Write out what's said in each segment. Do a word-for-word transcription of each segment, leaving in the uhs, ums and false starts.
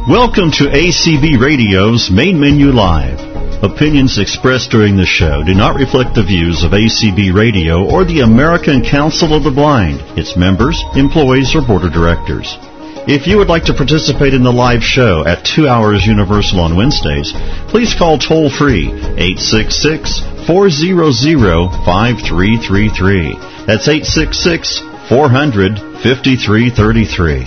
Welcome to A C B Radio's Main Menu Live. Opinions expressed during the show do not reflect the views of A C B Radio or the American Council of the Blind, its members, employees, or board of directors. If you would like to participate in the live show at two hours Universal on Wednesdays, please call toll-free eight six six, four hundred, five three three three. That's eight six six, four hundred, five three three three.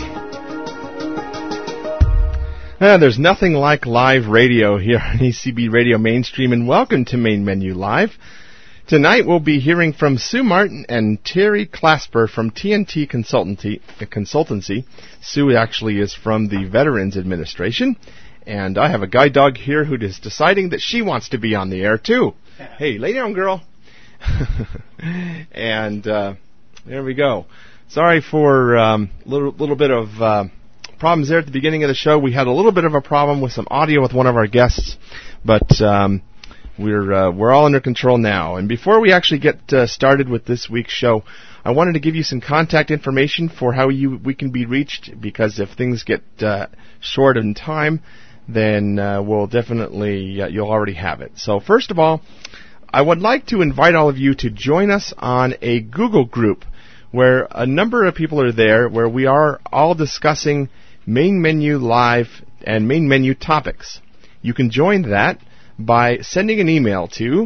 Uh, there's nothing like live radio here on A C B Radio Mainstream, and welcome to Main Menu Live. Tonight we'll be hearing from Sue Martin and Terry Clasper from T N T Consultancy. Consultancy. Sue actually is from the Veterans Administration, and I have a guide dog here who is deciding that she wants to be on the air too. Hey, lay down, girl. and uh, there we go. Sorry for a um, little, little bit of... Uh, problems there at the beginning of the show. We had a little bit of a problem with some audio with one of our guests, but um, we're uh, we're all under control now. And before we actually get uh, started with this week's show, I wanted to give you some contact information for how you we can be reached, because if things get uh, short in time, then uh, we'll definitely uh, you'll already have it. So first of all, I would like to invite all of you to join us on a Google group where a number of people are there, where we are all discussing Main Menu Live and Main Menu topics. You can join that by sending an email to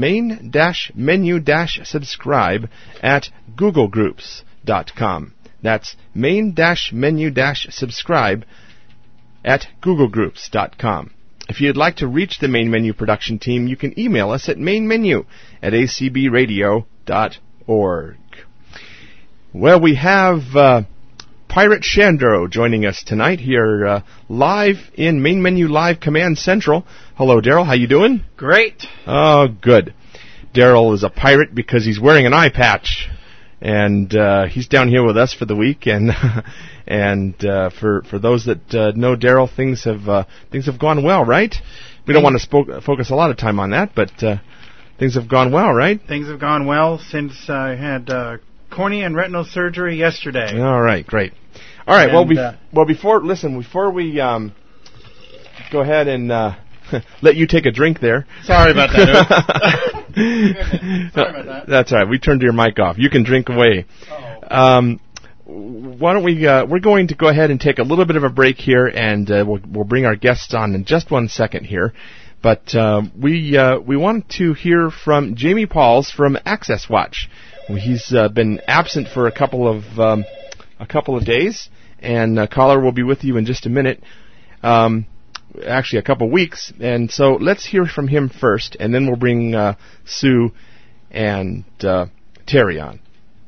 main-menu-subscribe at googlegroups dot com. That's main-menu-subscribe at googlegroups dot com. If you'd like to reach the Main Menu production team, you can email us at mainmenu at a c b radio dot org. Well, we have uh, Pirate Shandro joining us tonight here uh, live in Main Menu Live Command Central. Hello, Daryl. How you doing? Great. Oh, good. Daryl is a pirate because he's wearing an eye patch, and uh, he's down here with us for the week. And and uh, for for those that uh, know Daryl, things have uh, things have gone well, right? We don't want to spo- focus a lot of time on that, but uh, things have gone well, right? Things have gone well since I had uh, cornea and retinal surgery yesterday. All right, great. All right, and, well, be- uh, well, before listen, before we um, go ahead and uh, let you take a drink there. Sorry about that. Sorry about that. That's all right. We turned your mic off. You can drink away. Um, why don't we? Uh, we're going to go ahead and take a little bit of a break here, and uh, we'll we'll bring our guests on in just one second here. But uh, we uh, we want to hear from Jamie Pauls from Access Watch. He's uh, been absent for a couple of um, a couple of days, and uh, caller will be with you in just a minute. Um, actually, a couple of weeks. And so let's hear from him first, and then we'll bring uh, Sue and uh, Terry on.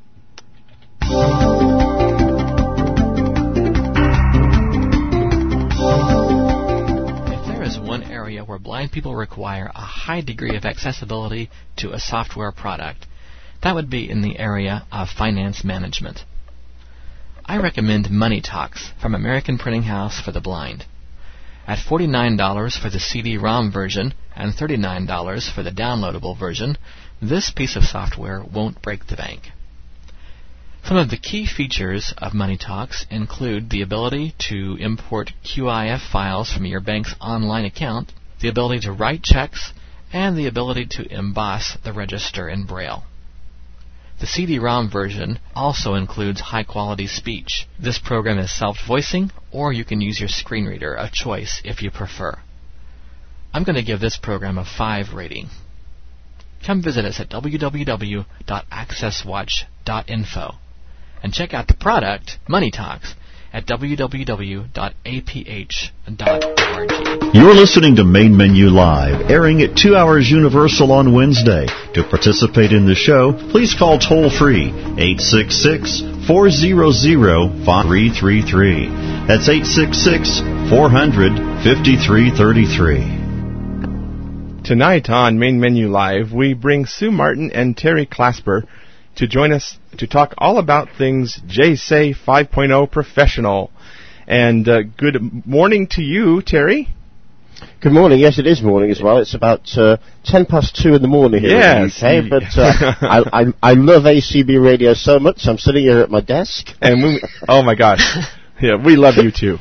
If there is one area where blind people require a high degree of accessibility to a software product, that would be in the area of finance management. I recommend Money Talks from American Printing House for the Blind. At forty-nine dollars for the C D ROM version and thirty-nine dollars for the downloadable version, this piece of software won't break the bank. Some of the key features of Money Talks include the ability to import Q I F files from your bank's online account, the ability to write checks, and the ability to emboss the register in Braille. The C D ROM version also includes high-quality speech. This program is self-voicing, or you can use your screen reader, a choice if you prefer. I'm going to give this program a five rating. Come visit us at w w w dot access watch dot info and check out the product, Money Talks, at w w w dot a p h dot org. You're listening to Main Menu Live, airing at two hours Universal on Wednesday. To participate in the show, please call toll-free eight six six, four hundred, five three three three. That's eight six six, four hundred, five three three three. Tonight on Main Menu Live, we bring Sue Martin and Terry Clasper to join us to talk all about things J S A five point oh professional. And uh, good morning to you, Terry. Good morning. Yes, it is morning as well. It's about uh, ten past two in the morning here yes. in the U K. But uh, I, I, I love A C B Radio so much. I'm sitting here at my desk. And we, oh my gosh, yeah, we love you too.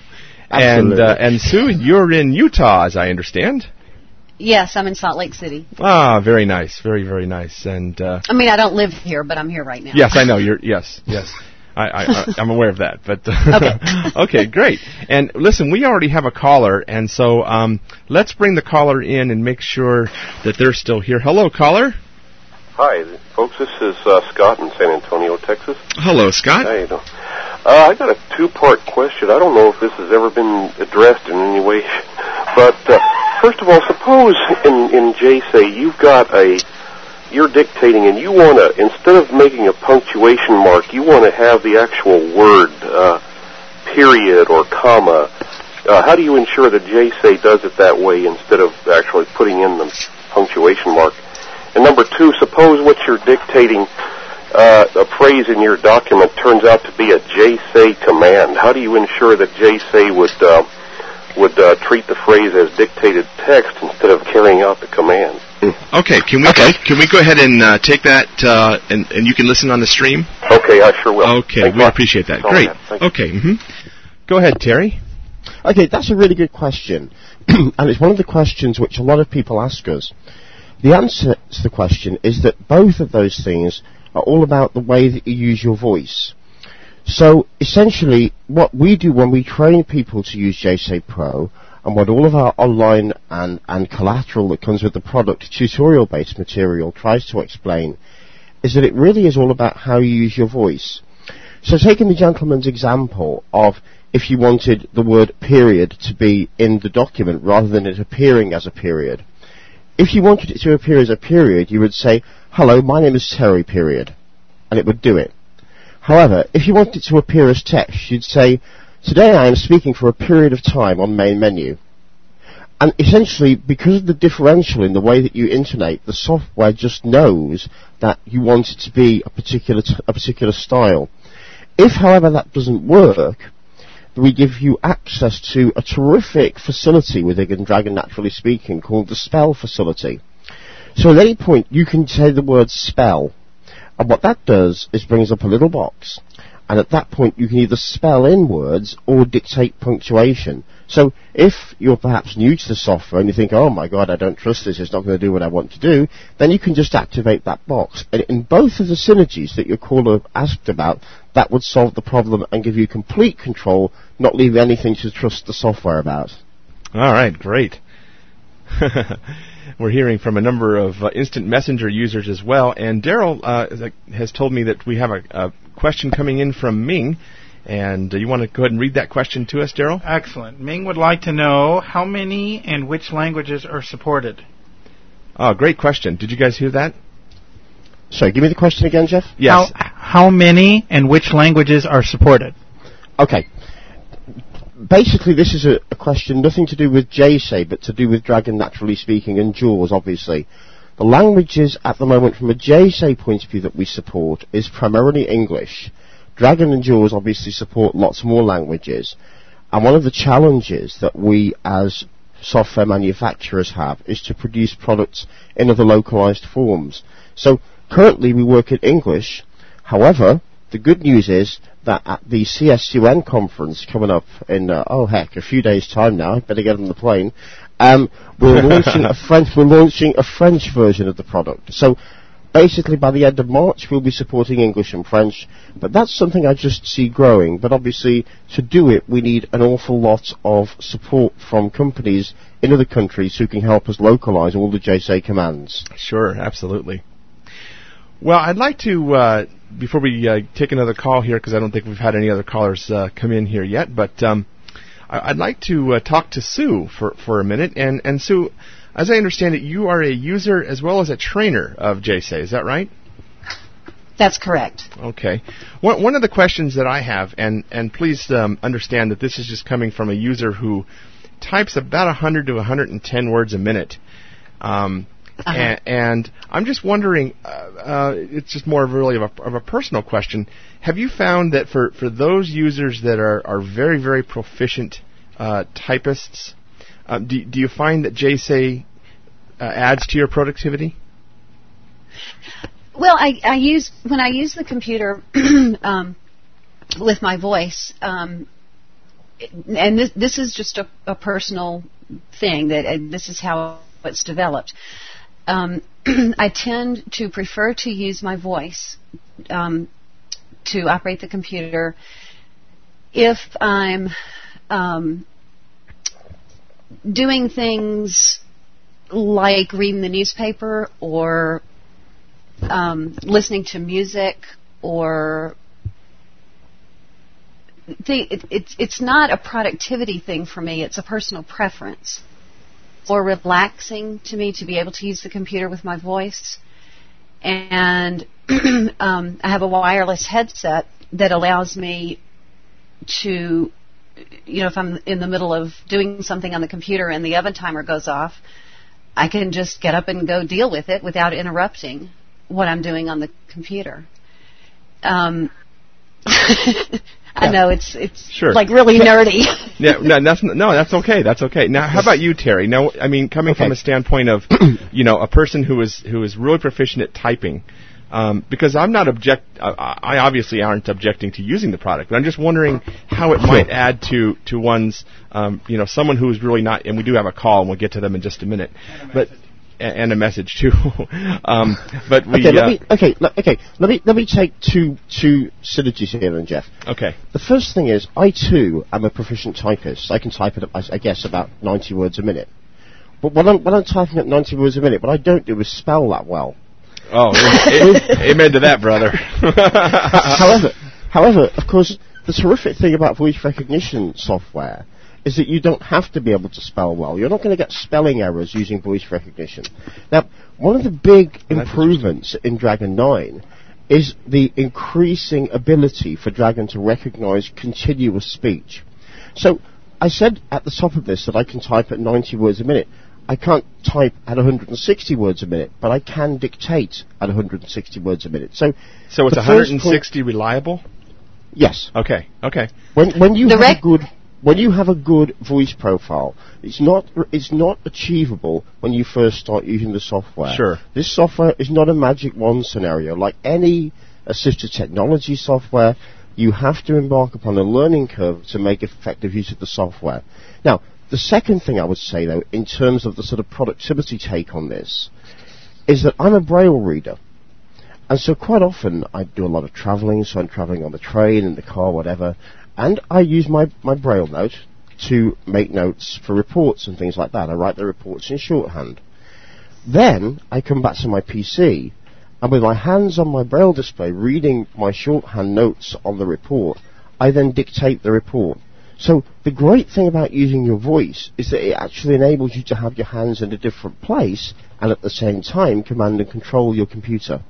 and uh, and Sue, you're in Utah, as I understand. Yes, I'm in Salt Lake City. Ah, very nice, very very nice. And uh, I mean, I don't live here, but I'm here right now. Yes, I know. You're yes, yes. I, I, I'm aware of that. But okay. Okay, great. And listen, we already have a caller, and so um, let's bring the caller in and make sure that they're still here. Hello, caller. Hi, folks. This is uh, Scott in San Antonio, Texas. Hello, Scott. How you doing? Uh, I got a two-part question. I don't know if this has ever been addressed in any way, but uh, first of all, suppose in in J S A you've got a you're dictating and you want to, instead of making a punctuation mark, you want to have the actual word, uh, period or comma. Uh, how do you ensure that J S A does it that way instead of actually putting in the punctuation mark? And number two, suppose what you're dictating, uh, a phrase in your document turns out to be a J S A command. How do you ensure that J S A would, uh, would uh, treat the phrase as dictated text instead of carrying out the command? Okay, can we okay. can we go ahead and uh, take that, uh, and, and you can listen on the stream? Okay, I sure will. Okay, Thanks we appreciate that. Great. Okay, mm-hmm. Go ahead, Terry. Okay, that's a really good question. And it's one of the questions which a lot of people ask us. The answer to the question is that both of those things are all about the way that you use your voice. So, essentially, what we do when we train people to use J S A Pro, and what all of our online and, and collateral that comes with the product, tutorial-based material, tries to explain, is that it really is all about how you use your voice. So taking the gentleman's example of if you wanted the word period to be in the document rather than it appearing as a period, if you wanted it to appear as a period, you would say, hello, my name is Terry, period, and it would do it. However, if you wanted it to appear as text, you'd say, today I am speaking for a period of time on main menu. And essentially, because of the differential in the way that you intonate, the software just knows that you want it to be a particular t- a particular style. If, however, that doesn't work, we give you access to a terrific facility within Dragon Naturally Speaking called the Spell Facility. So at any point, you can say the word spell, and what that does is brings up a little box. And at that point, you can either spell in words or dictate punctuation. So if you're perhaps new to the software and you think, oh my god, I don't trust this, it's not going to do what I want to do, then you can just activate that box. And in both of the synergies that your caller asked about, that would solve the problem and give you complete control, not leave anything to trust the software about. All right, great. We're hearing from a number of uh, Instant Messenger users as well. And Daryl uh, has told me that we have a, a question coming in from Ming. And uh, you want to go ahead and read that question to us, Daryl? Excellent. Ming would like to know how many and which languages are supported. Oh, great question. Did you guys hear that? Sorry, give me the question again, Jeff. Yes. How, how many and which languages are supported? Okay. Basically, this is a, a question nothing to do with J S A, but to do with Dragon Naturally Speaking and JAWS, obviously. The languages at the moment, from a J S A point of view, that we support is primarily English. Dragon and JAWS obviously support lots more languages. And one of the challenges that we as software manufacturers have is to produce products in other localized forms. So currently we work in English. However, the good news is that at the C S U N conference coming up in, uh, oh heck, a few days' time now, I better get on the plane, um, we're launching a French, we're launching a French version of the product. So basically by the end of March we'll be supporting English and French, but that's something I just see growing. But obviously to do it we need an awful lot of support from companies in other countries who can help us localize all the J S A commands. Sure, absolutely. Well, I'd like to, uh, before we uh, take another call here, because I don't think we've had any other callers uh, come in here yet, but um, I- I'd like to uh, talk to Sue for, for a minute. And, and Sue, as I understand it, you are a user as well as a trainer of J S A, is that right? That's correct. Okay. One, one of the questions that I have, and, and please um, understand that this is just coming from a user who types about one hundred to one hundred ten words a minute. Um Uh-huh. And, and I'm just wondering, uh, uh, it's just more of really of a, of a personal question. Have you found that for, for those users that are, are very, very proficient uh, typists, uh, do, do you find that J S A uh, adds to your productivity? Well, I, I use when I use the computer um, with my voice, um, and this this is just a, a personal thing that uh, this is how it's developed. Um, I tend to prefer to use my voice um, to operate the computer if I'm um, doing things like reading the newspaper or um, listening to music or th- it, it's it's not a productivity thing for me. It's a personal preference. Or relaxing to me to be able to use the computer with my voice. And um, I have a wireless headset that allows me to, you know, if I'm in the middle of doing something on the computer and the oven timer goes off, I can just get up and go deal with it without interrupting what I'm doing on the computer. Um, I know it's it's sure. like really nerdy. Yeah, no, that's no, that's okay. That's okay. Now, how about you, Terry? Now, I mean, coming okay. from a standpoint of, you know, a person who is who is really proficient at typing, um, because I'm not object. Uh, I obviously aren't objecting to using the product, but I'm just wondering how it might add to to one's, um, you know, someone who is really not. And we do have a call, and we'll get to them in just a minute, but. And a message too, um, but we. Okay, let uh, me. Okay, le- okay. Let me let me take two two synergies here, then, Jeff. Okay. The first thing is, I too am a proficient typist. I can type at, I, I guess, about ninety words a minute. But when I'm when I'm typing at ninety words a minute, what I don't do is spell that well. Oh, amen to that, brother. however, however, of course, the terrific thing about voice recognition software is that you don't have to be able to spell well. You're not going to get spelling errors using voice recognition. Now, one of the big improvements in Dragon nine is the increasing ability for Dragon to recognize continuous speech. So, I said at the top of this that I can type at ninety words a minute. I can't type at one hundred sixty words a minute, but I can dictate at one hundred sixty words a minute. So, so it's one hundred sixty reliable? Yes. Okay, okay. When, when you the have rec- a good... When you have a good voice profile, it's not it's not achievable when you first start using the software. Sure. This software is not a magic wand scenario. Like any assistive technology software, you have to embark upon a learning curve to make effective use of the software. Now, the second thing I would say, though, in terms of the sort of productivity take on this, is that I'm a Braille reader. And so quite often I do a lot of travelling, so I'm travelling on the train, in the car, whatever, and I use my, my Braille note to make notes for reports and things like that. I write the reports in shorthand. Then I come back to my P C, and with my hands on my Braille display reading my shorthand notes on the report, I then dictate the report. So the great thing about using your voice is that it actually enables you to have your hands in a different place and at the same time command and control your computer.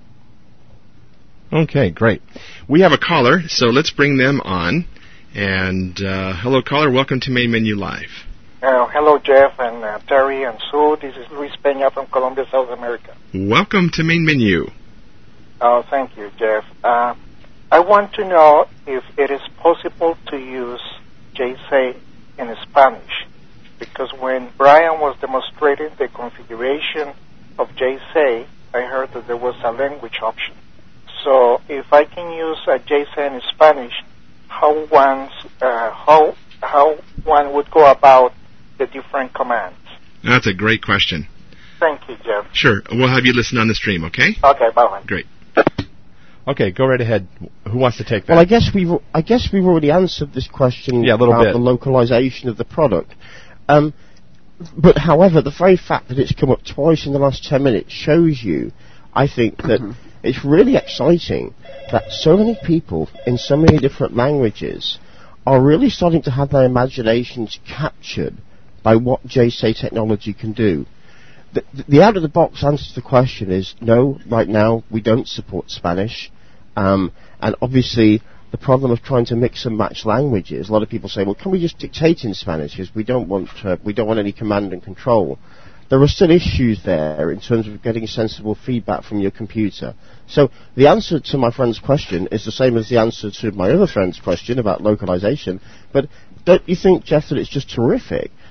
Okay, great. We have a caller, so let's bring them on. And uh, hello, caller. Welcome to Main Menu Live. Uh, hello, Jeff and uh, Terry and Sue. This is Luis Peña from Colombia, South America. Welcome to Main Menu. Oh, thank you, Jeff. Uh, I want to know if it is possible to use J S A in Spanish, because when Brian was demonstrating the configuration of J S A, I heard that there was a language option. So if I can use a J S A in Spanish, how one's, uh, how how one would go about the different commands? That's a great question. Thank you, Jeff. Sure. We'll have you listen on the stream, okay? Okay, bye-bye. Great. Okay, go right ahead. Who wants to take that? Well, I guess we've I guess we've already answered this question yeah, a little about bit. the localization of the product. Um, but however, the very fact that it's come up twice in the last ten minutes shows you, I think, that mm-hmm. it's really exciting that so many people in so many different languages are really starting to have their imaginations captured by what J S A technology can do. The, the out-of-the-box answer to the question is no, right now we don't support Spanish. Um, and obviously the problem of trying to mix and match languages, a lot of people say, well, can we just dictate in Spanish because we don't want uh, we don't want any command and control. There are still issues there in terms of getting sensible feedback from your computer. So the answer to my friend's question is the same as the answer to my other friend's question about localization. But don't you think, Jeff, that it's just terrific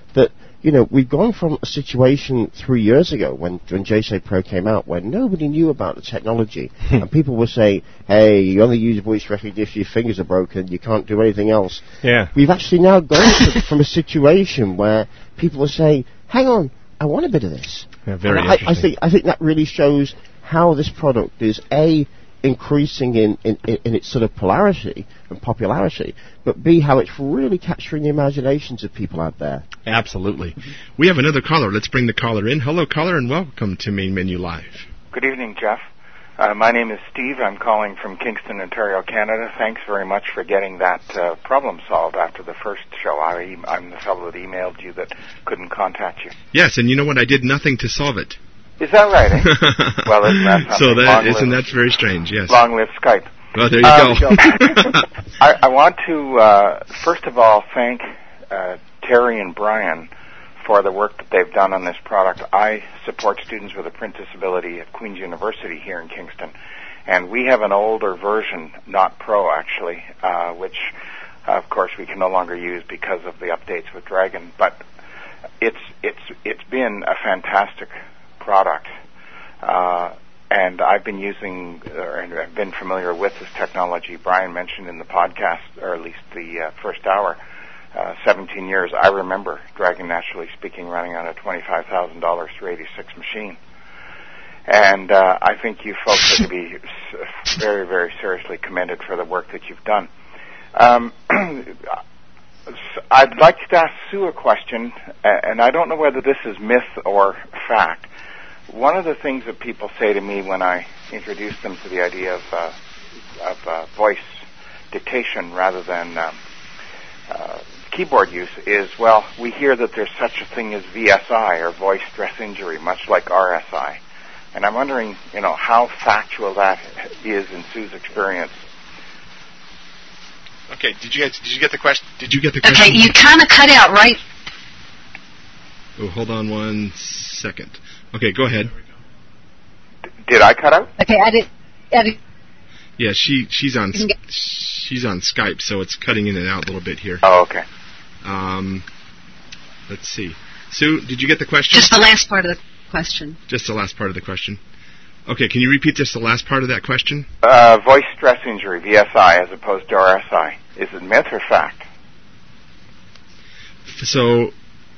that, you know, we've gone from a situation three years ago when, when J S A Pro came out where nobody knew about the technology and people were saying, hey, you only use voice recognition, your fingers are broken, you can't do anything else. Yeah. We've actually now gone to, from a situation where people are saying, hang on, I want a bit of this. Yeah, very I, I think I think that really shows how this product is, A, increasing in, in, in its sort of polarity and popularity, but B, how it's really capturing the imaginations of people out there. Absolutely. We have another caller. Let's bring the caller in. Hello, caller, and welcome to Main Menu Live. Good evening, Jeff. Uh, my name is Steve. I'm calling from Kingston, Ontario, Canada. Thanks very much for getting that uh, problem solved after the first show. I, I'm the fellow that emailed you that couldn't contact you. Yes, and you know what? I did nothing to solve it. Is that right? Eh? Well, isn't that something? So that long isn't live, that's very strange. Yes. Long live Skype. Well, there you um, go. I, I want to uh, first of all thank uh, Terry and Brian for the work that they've done on this product. I support students with a print disability at Queen's University here in Kingston, and we have an older version, not Pro actually, uh, which uh, of course we can no longer use because of the updates with Dragon. But it's it's it's been a fantastic product, uh, and I've been using or I've been familiar with this technology. Brian mentioned in the podcast, or at least the uh, first hour. Uh, seventeen years, I remember Dragon Naturally Speaking running on a twenty-five thousand dollars three eighty-six machine. And uh, I think you folks are to be very, very seriously commended for the work that you've done. Um, I'd like to ask Sue a question, and I don't know whether this is myth or fact. One of the things that people say to me when I introduce them to the idea of, uh, of uh, voice dictation rather than um, uh, keyboard use is, well, we hear that there's such a thing as V S I, or voice stress injury, much like R S I. And I'm wondering, you know, how factual that is in Sue's experience. Okay, did you get did you get the question? Did you get the question? Okay, you kind of cut out right. Oh, hold on one second. Okay, go ahead. D- did I cut out? Okay, I did. I did. Yeah, she she's on she's on Skype, so it's cutting in and out a little bit here. Oh, okay. Um, let's see. Sue, did you get the question? Just the last part of the question. Just the last part of the question. Okay, can you repeat just the last part of that question? Uh, voice stress injury, V S I, as opposed to R S I. Is it myth or fact? So,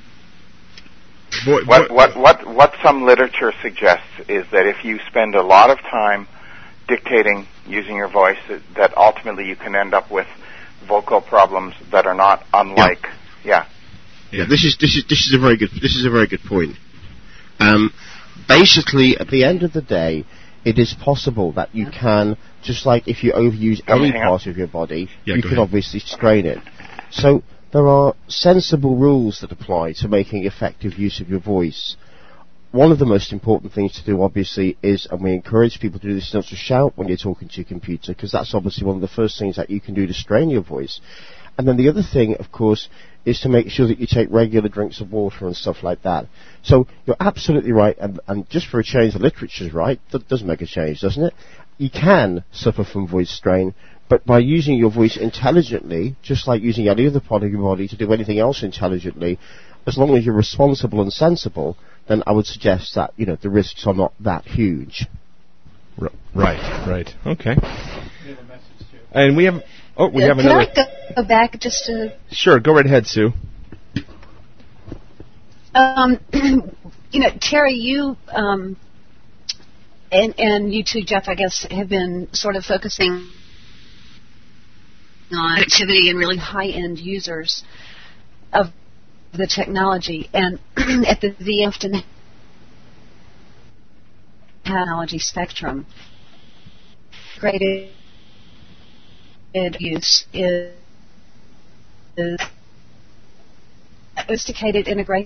vo- what, vo- what what what some literature suggests is that if you spend a lot of time dictating using your voice, that, that ultimately you can end up with vocal problems that are not unlike. Yeah. Yeah. yeah this is this is this is a very good this is a very good point. Um, basically, at the end of the day, it is possible that you can, just like if you overuse any part of your body, yeah, you can ahead. obviously strain it. So there are sensible rules that apply to making effective use of your voice. One of the most important things to do, obviously, is, and we encourage people to do this, not to shout when you're talking to your computer, because that's obviously one of the first things that you can do to strain your voice. And then the other thing, of course, is to make sure that you take regular drinks of water and stuff like that. So you're absolutely right, and, and just for a change, the literature's right. That does make a change, doesn't it? You can suffer from voice strain, but by using your voice intelligently, just like using any other part of your body to do anything else intelligently, as long as you're responsible and sensible, then I would suggest that, you know, the risks are not that huge. R- right, right. Okay. And we have... Oh, we uh, have can another... Can I go back just to... Sure, go right ahead, Sue. Um, you know, Terry, you... Um, and, and you too, Jeff, I guess, have been sort of focusing on activity and really high-end users of the technology. And at the V often technology spectrum, graded use is, is sophisticated integration.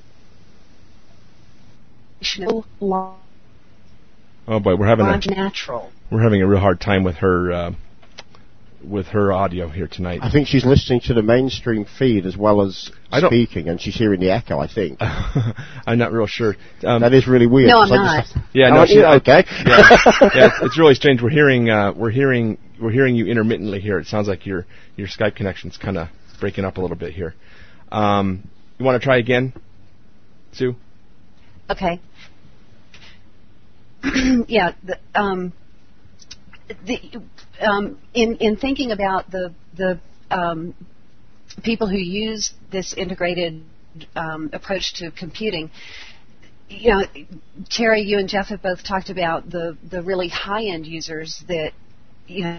Oh boy, we're having a natural. We're having a real hard time with her uh, with her audio here tonight. I think she's listening to the mainstream feed as well as I don't speaking, and she's hearing the echo, I think. I'm not real sure. Um, that is really weird. No, I'm not. Just, yeah, no, no, she, okay. yeah, yeah it's, it's really strange. We're hearing uh, we're hearing we're hearing you intermittently here. It sounds like your your Skype connection's kind of breaking up a little bit here. Um, you want to try again, Sue? Okay. yeah. The, um, the, um, in in thinking about the the um, people who use this integrated um, approach to computing, you know, Terry, you and Jeff have both talked about the the really high end users that, you know,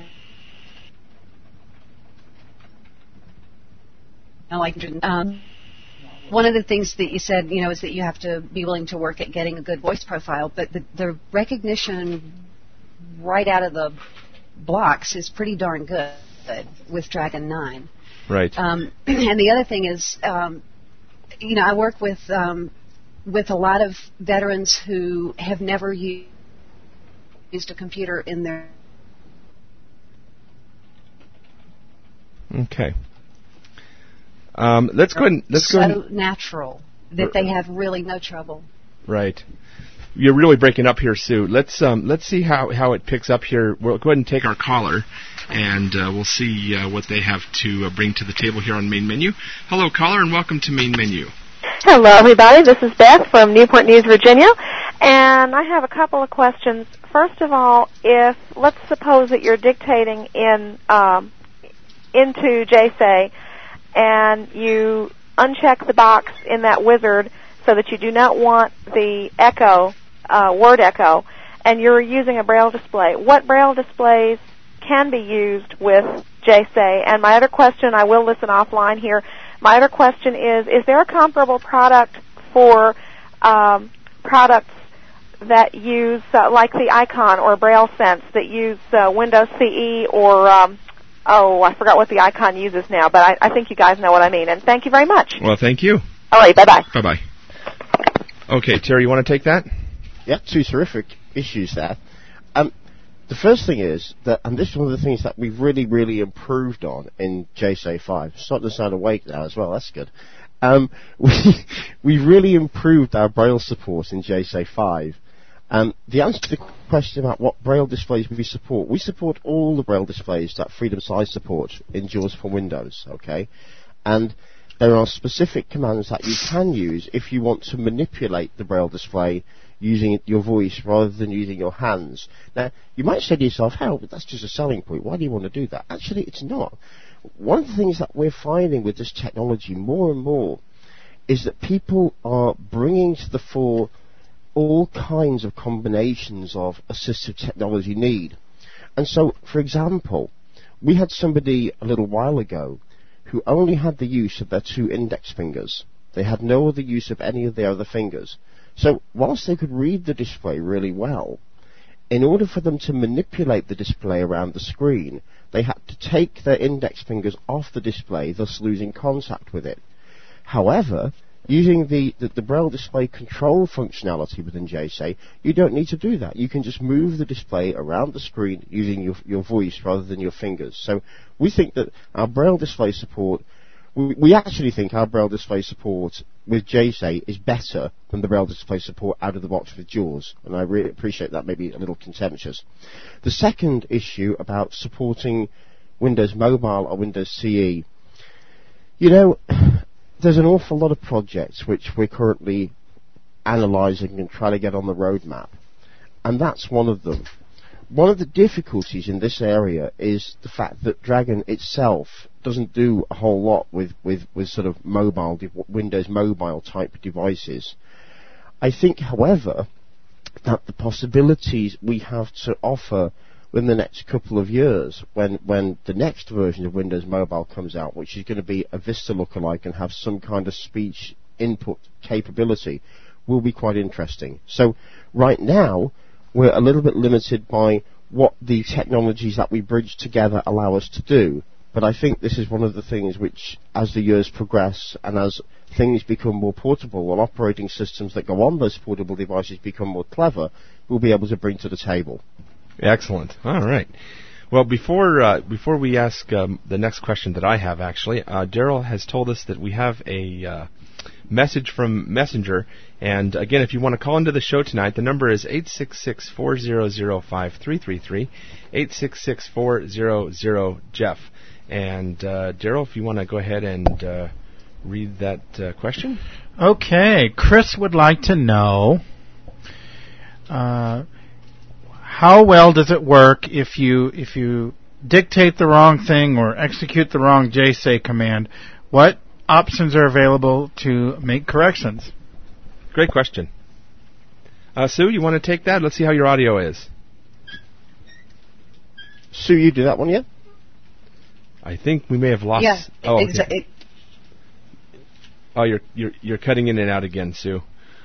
like um, one of the things that you said, you know, is that you have to be willing to work at getting a good voice profile, but the, the recognition right out of the blocks is pretty darn good with Dragon nine. Right. Um, and the other thing is, um, you know, I work with um, with a lot of veterans who have never used a computer in their. Okay. Um, let's go ahead. And, let's so go ahead and, natural that they have really no trouble. Right. You're really breaking up here, Sue. Let's um, let's see how, how it picks up here. We'll go ahead and take our caller, and uh, we'll see uh, what they have to uh, bring to the table here on Main Menu. Hello, caller, and welcome to Main Menu. Hello, everybody. This is Beth from Newport News, Virginia, and I have a couple of questions. First of all, if let's suppose that you're dictating in um, into J S A, and you uncheck the box in that wizard so that you do not want the echo, uh, word echo, and you're using a Braille display. What Braille displays can be used with J S A? And my other question, I will listen offline here, my other question is, is there a comparable product for um, products that use, uh, like the Icon or Braille Sense, that use uh, Windows C E or... Um, Oh, I forgot what the Icon uses now, but I, I think you guys know what I mean. And thank you very much. Well, thank you. All right, bye-bye. Bye-bye. Okay, Terry, you want to take that? Yeah, two terrific issues there. Um, the first thing is that, and this is one of the things that we've really, really improved on in J S A five. Starting to sound awake now as well. That's good. Um, we we've really improved our Braille support in J S A five. Um, the answer to the question about what Braille displays we support, we support all the Braille displays that Freedom Size support in JAWS for Windows, okay? And there are specific commands that you can use if you want to manipulate the Braille display using your voice rather than using your hands. Now, you might say to yourself, hell, but that's just a selling point. Why do you want to do that? Actually, it's not. One of the things that we're finding with this technology more and more is that people are bringing to the fore all kinds of combinations of assistive technology need. And so, for example, we had somebody a little while ago who only had the use of their two index fingers. They had no other use of any of their other fingers. So, whilst they could read the display really well, in order for them to manipulate the display around the screen, they had to take their index fingers off the display, thus losing contact with it. However, using the, the, the Braille display control functionality within J S A, you don't need to do that. You can just move the display around the screen using your, your voice rather than your fingers. So we think that our Braille display support, we, we actually think our Braille display support with J S A is better than the Braille display support out of the box with JAWS, and I really appreciate that, maybe a little contemptuous. The second issue about supporting Windows Mobile or Windows C E, you know, there's an awful lot of projects which we're currently analysing and trying to get on the roadmap, and that's one of them. One of the difficulties in this area is the fact that Dragon itself doesn't do a whole lot with, with, with sort of mobile, de- Windows Mobile type devices. I think, however, that the possibilities we have to offer within the next couple of years, when, when the next version of Windows Mobile comes out, which is going to be a Vista lookalike and have some kind of speech input capability, will be quite interesting. So right now, we're a little bit limited by what the technologies that we bridge together allow us to do. But I think this is one of the things which, as the years progress and as things become more portable and operating systems that go on those portable devices become more clever, we'll be able to bring to the table. Excellent. All right. Well, before uh, before we ask um, the next question that I have, actually, uh, Daryl has told us that we have a uh, message from Messenger. And again, if you want to call into the show tonight, the number is eight six six, four zero zero, five three three three, eight six six, four zero zero, Jeff. And uh, Daryl, if you want to go ahead and uh, read that uh, question. Okay, Chris would like to know uh, how well does it work if you if you dictate the wrong thing or execute the wrong J S A Y command? What options are available to make corrections? Great question. Uh, Sue, you want to take that? Let's see how your audio is. Sue, you do that one yet? I think we may have lost. Yeah, oh, exa- okay. oh, you're you're you're cutting in and out again, Sue.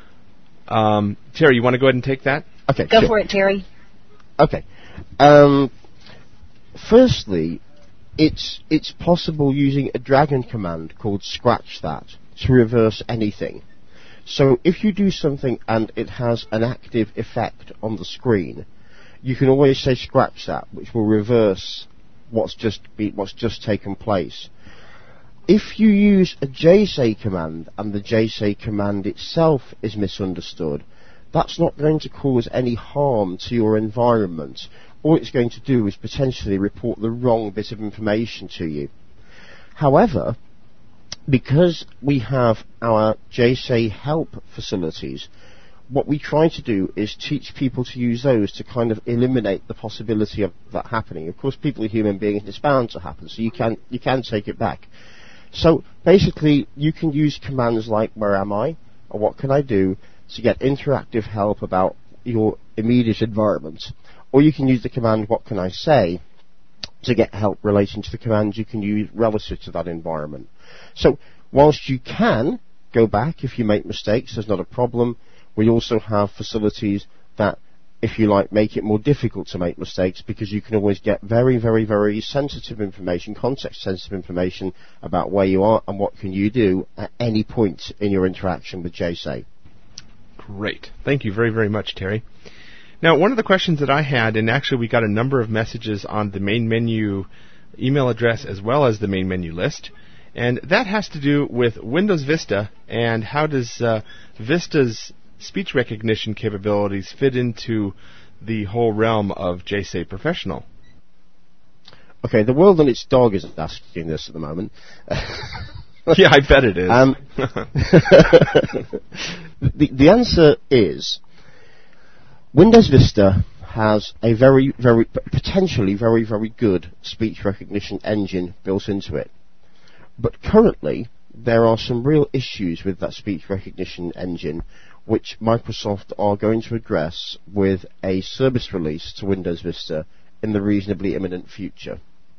Um, Terry, you want to go ahead and take that? Okay, Go sure. for it, Terry. Okay. Um, firstly, it's it's possible using a Dragon command called scratch that to reverse anything. So if you do something and it has an active effect on the screen, you can always say scratch that, which will reverse what's just be, what's just taken place. If you use a J S A Y command and the J S A Y command itself is misunderstood, that's not going to cause any harm to your environment. All it's going to do is potentially report the wrong bit of information to you. However, because we have our J S A Y help facilities, what we try to do is teach people to use those to kind of eliminate the possibility of that happening. Of course, people are human beings, it's bound to happen, so you can you can take it back. So basically, you can use commands like where am I, or what can I do, to get interactive help about your immediate environment. Or you can use the command what can I say to get help relating to the commands you can use relative to that environment. So whilst you can go back if you make mistakes, there's not a problem. We also have facilities that, if you like, make it more difficult to make mistakes, because you can always get very, very, very sensitive information, context-sensitive information about where you are and what can you do at any point in your interaction with J S A Y. Great. Thank you very, very much, Terry. Now, one of the questions that I had, and actually we got a number of messages on the main menu email address as well as the main menu list, and that has to do with Windows Vista and how does uh, Vista's speech recognition capabilities fit into the whole realm of J S A Y Professional. Okay, the world and its dog is asking this at the moment. Yeah, I bet it is. Um, the, the answer is Windows Vista has a very, very, potentially very, very good speech recognition engine built into it. But currently, there are some real issues with that speech recognition engine, which Microsoft are going to address with a service release to Windows Vista in the reasonably imminent future.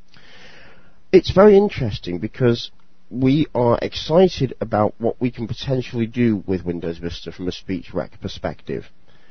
It's very interesting because we are excited about what we can potentially do with Windows Vista from a speech rec perspective.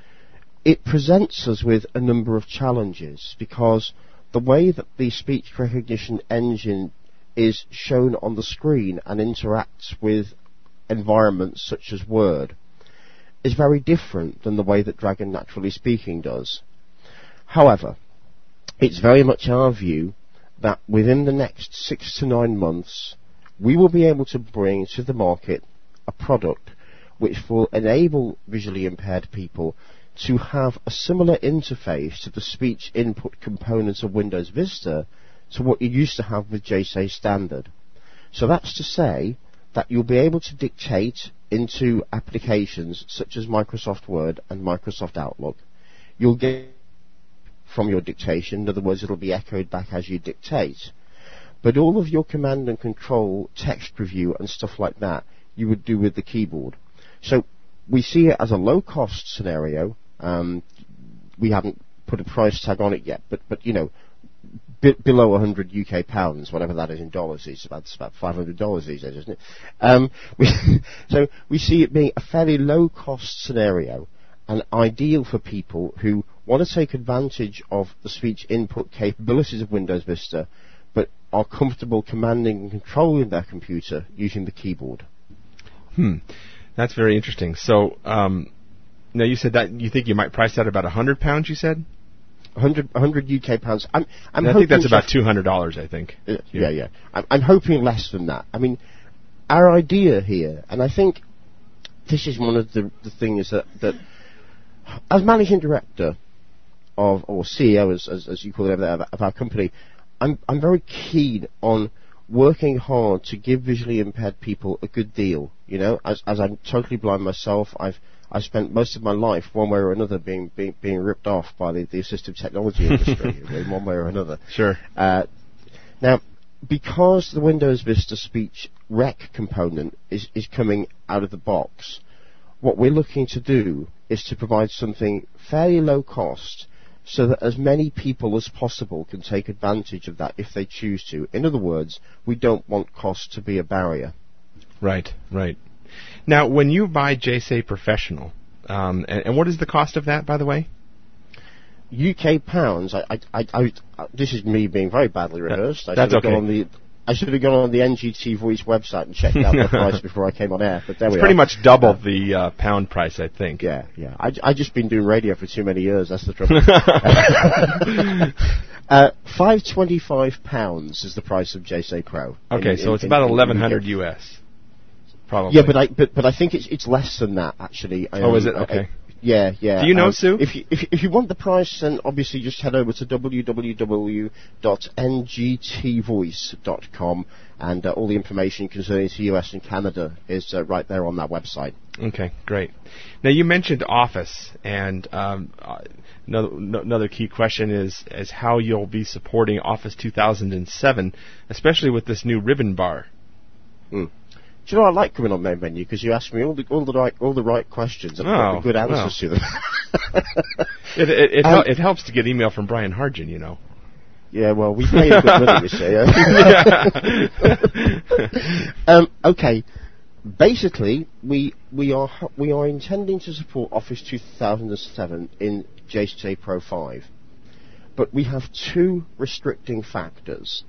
It presents us with a number of challenges because the way that the speech recognition engine is shown on the screen and interacts with environments such as Word is very different than the way that Dragon Naturally Speaking does. However, it's very much our view that within the next six to nine months we will be able to bring to the market a product which will enable visually impaired people to have a similar interface to the speech input components of Windows Vista to what you used to have with J S A Y Standard. So that's to say that you'll be able to dictate into applications such as Microsoft Word and Microsoft Outlook. You'll get from your dictation, in other words, it'll be echoed back as you dictate. But all of your command and control, text review and stuff like that, you would do with the keyboard. So we see it as a low-cost scenario. Um, we haven't put a price tag on it yet, but, but you know, b- below one hundred U K pounds, whatever that is in dollars, it's about, it's about five hundred dollars these days, isn't it? Um, we so we see it being a fairly low-cost scenario and ideal for people who want to take advantage of the speech input capabilities of Windows Vista, but are comfortable commanding and controlling their computer using the keyboard. Hmm. That's very interesting. So, um, now you said that you think you might price that about one hundred pounds, you said? one hundred, one hundred U K pounds. I'm, I'm I think that's about two hundred dollars, I think. Uh, yeah, yeah. I'm, I'm hoping less than that. I mean, our idea here, and I think this is one of the, the things that, that, as managing director of, or C E O, as, as, as you call it, of, of our company, I'm, I'm very keen on working hard to give visually impaired people a good deal. You know, as as I'm totally blind myself, I've I spent most of my life, one way or another, being being, being ripped off by the, the assistive technology industry in one way or another. Sure. Uh, now, because the Windows Vista Speech Rec component is is coming out of the box, what we're looking to do is to provide something fairly low cost, so that as many people as possible can take advantage of that if they choose to. In other words, we don't want cost to be a barrier. Right, right. Now, when you buy J S A Professional, um, and, and what is the cost of that, by the way? U K pounds. I, I, I, I, I this is me being very badly rehearsed. That, I that's should have okay. gone on the, I should have gone on the N G T Voice website and checked out the price before I came on air. But there it's we pretty are. much double uh, the uh, pound price, I think. Yeah, yeah. I, I just been doing radio for too many years. That's the trouble. uh, five twenty-five pounds is the price of J S A Pro. Okay, in, so in, it's about in, eleven hundred in U S. Probably. Yeah, but I but but I think it's it's less than that actually. Oh, um, is it? Okay. Uh, yeah, yeah. Do you know, um, Sue? If you, if, if you want the price, then obviously just head over to w w w dot n g t voice dot com, and uh, all the information concerning the U S and Canada is uh, right there on that website. Okay, great. Now you mentioned Office, and um, uh, another, another key question is is how you'll be supporting Office two thousand seven, especially with this new ribbon bar. Mm. Do you know, I like coming on Main Menu because you ask me all the all the right all the right questions and I've Oh, got good answers well. to them. it it, it, um, hel- it helps to get email from Brian Hargen, you know. Yeah, well, we pay a good money, you see. Uh. um, okay, basically, we we are we are intending to support Office two thousand seven in J S A Pro five, but we have two restricting factors.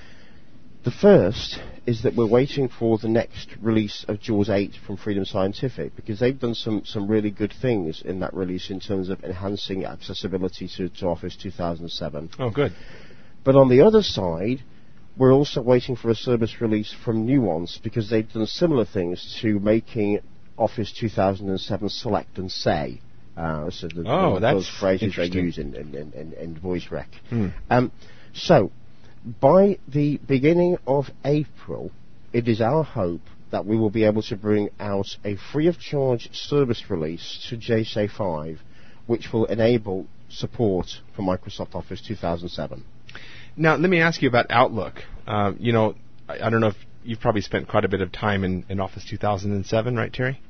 The first is that we're waiting for the next release of JAWS eight from Freedom Scientific, because they've done some, some really good things in that release in terms of enhancing accessibility to, to Office two thousand seven. Oh, good. But on the other side, we're also waiting for a service release from Nuance, because they've done similar things to making Office two thousand seven select and say. Uh, so the, oh, the, that's those phrases they interesting. use in, in, in, in, in Voice Rec. Hmm. Um, so, by the beginning of April, it is our hope that we will be able to bring out a free-of-charge service release to J S A five, which will enable support for Microsoft Office two thousand seven. Now, let me ask you about Outlook. Uh, you know, I, I don't know if you've probably spent quite a bit of time in, in Office two thousand seven, right, Terry?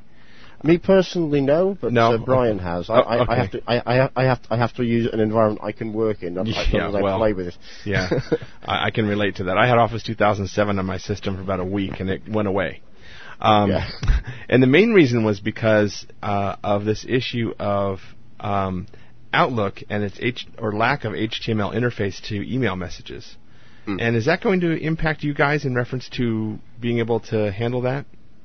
Me personally, no, but no? Uh, Brian has. I, oh, I, okay. I have to. I, I, I have. To, I have to use an environment I can work in. Not Yeah, as long as well, I play with it. yeah, I, I can relate to that. I had Office two thousand seven on my system for about a week, and it went away. Um, yeah. And the main reason was because uh, of this issue of um, Outlook and its H or lack of H T M L interface to email messages. Mm. And is that going to impact you guys in reference to being able to handle that?